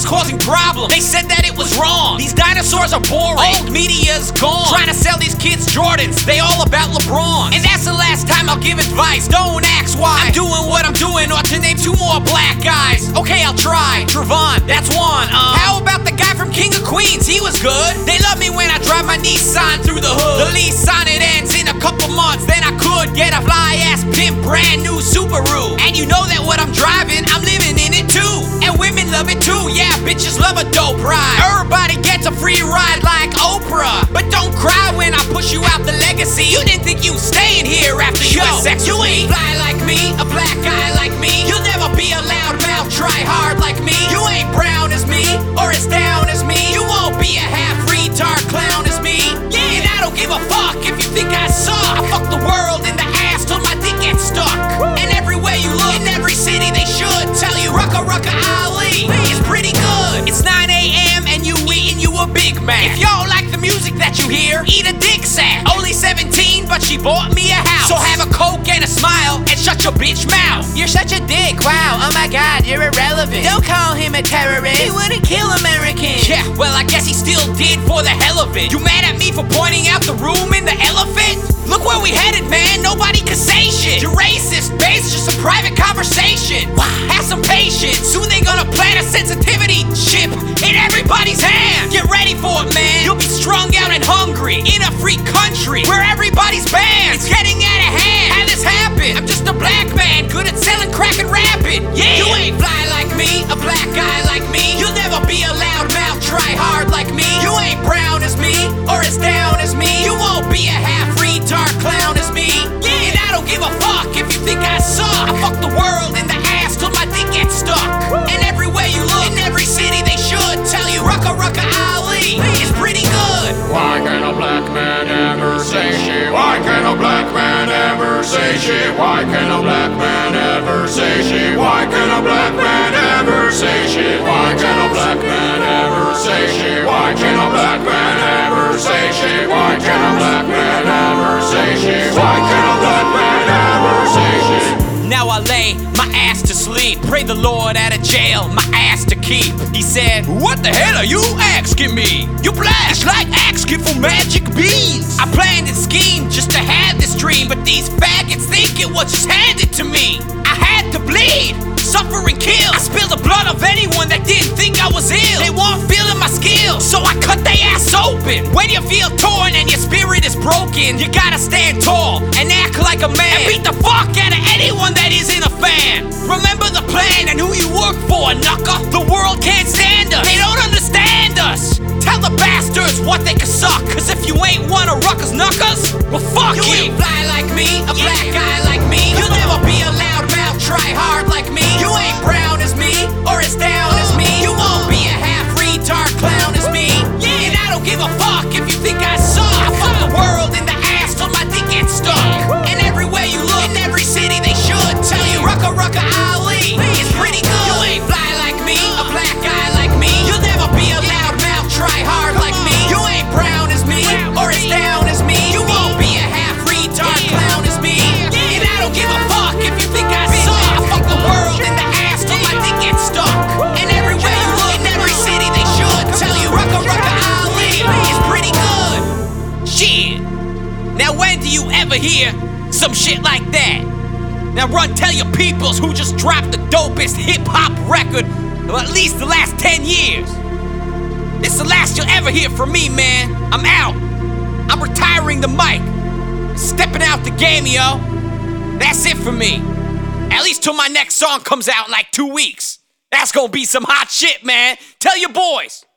causing problems. They said that it was wrong. These dinosaurs are boring. Old media's gone. Trying to sell these kids Jordans. They all about LeBron. And that's the last time I'll give advice. Don't ask why I'm doing what I'm doing, or to name 2 more black guys. Okay, I'll try. Trevon, that's one. How about the guy from King of Queens? He was good. They love me when I drive my Nissan through the hood. The lease on it ends in a couple months. Then I could get a fly-ass pimp brand new Subaru. And you know that what I'm driving, I'm living in it too. And women love it too. Yeah, bitches love a dope ride. Everybody gets a free ride like Oprah. But don't cry when I push you out the legacy. You didn't think you staying here after you had sex with me. You ain't fly like me, a black guy like me. You'll never be a loudmouth, try hard like me. You ain't brown as me, or as down as me. You won't be a half retard clown as me. Yeah, and I don't give a fuck if you think I suck. I fuck the world in the ass till my dick gets stuck. And everywhere you look, in every city they should tell you Rucka Rucka Ali is pretty good. It's 9 a.m. and you eating you a Big Mac. If y'all like the music that you hear, eat a dick sack. Only 17, but she bought me a house. So have a Coke and a smile and shut your bitch mouth. You're such a dick, wow, oh my god, you're irrelevant. Don't call him a terrorist, he wouldn't kill Americans. Yeah, well I guess he still did for the hell of it. You mad at me for pointing out the room in the elephant? Look where we headed, man, nobody can say shit. You're racist, babe, it's just a private conversation. Have some patience, soon they gonna plant a sensitivity chip in everybody's hand. Get ready for it, man, you'll be strung out and hungry in a free country where everybody's banned. It's getting out of hand, how this happen? I'm just a black man, good at selling crack and rapping. Yeah, you ain't fly like me, a black guy like me. You'll never be a loudmouth, try hard like me. You ain't brown as me, or as down as me. You won't be a half retard clown as me. Yeah, and I don't give a fuck if you think I suck. I fuck the world in the ass till my dick gets stuck. And everywhere you look, in every city they should tell you Rucka Rucka Ali is pretty good. Why can't a black man ever say shit? Why can't a black man ever say shit? Why can't a black man ever say shit? Why can't a black man ever say shit? Why can't a black man ever say shit? Why can't a black man ever say shit? Why can't a black man ever say shit? Why can't a black man ever say shit? Now I lay my ass to sleep. Pray the Lord out of jail, my ass to keep. He said, what the hell are you asking me? You blast like asking for magic beans. I planned and schemed just to have this dream, but these faggots think it was just handed to me. I had to bleed, suffer and kill. I spilled the blood of anyone that didn't think I was ill. They weren't feeling my skills, so I cut their ass open. When you feel torn and your spirit is broken, you gotta stand tall and act like a man, and beat the fuck out of anyone that isn't a fan. Remember the plan and who you work for, knucker. The world can't stand us, they don't understand us. Tell the bastards what they can suck, cause if you ain't one of Rucka's knuckers, well fuck you. You ain't fly like me, a black guy like me. You'll never be a loudmouth, try hard like me. You ain't brown as me, or as down as me. You won't be a half retard clown as me. Yeah, and I don't give a fuck if you think I suck. I fuck the world in the ass till my dick gets stuck. And everywhere you look, in every city they should tell you Rucka Rucka Ali is pretty good. You ain't fly like me, a black guy like me. You'll never be a loudmouth, try hard like me. You ain't brown as me, or as down as me. You won't be a half retard clown as me. And I don't give a fuck if you think I suck. I fuck the world in the ass till my dick gets stuck. And everywhere you look, in every city they should tell you Rucka Rucka Ali is pretty good. Shit. Now when do you ever hear some shit like that? Now run tell your peoples who just dropped the dopest hip-hop record of at least the last 10 years. It's the last you'll ever hear from me, man. I'm out. I'm retiring the mic. Stepping out the game, yo. That's it for me. At least till my next song comes out in like 2 weeks. That's gonna be some hot shit, man. Tell your boys.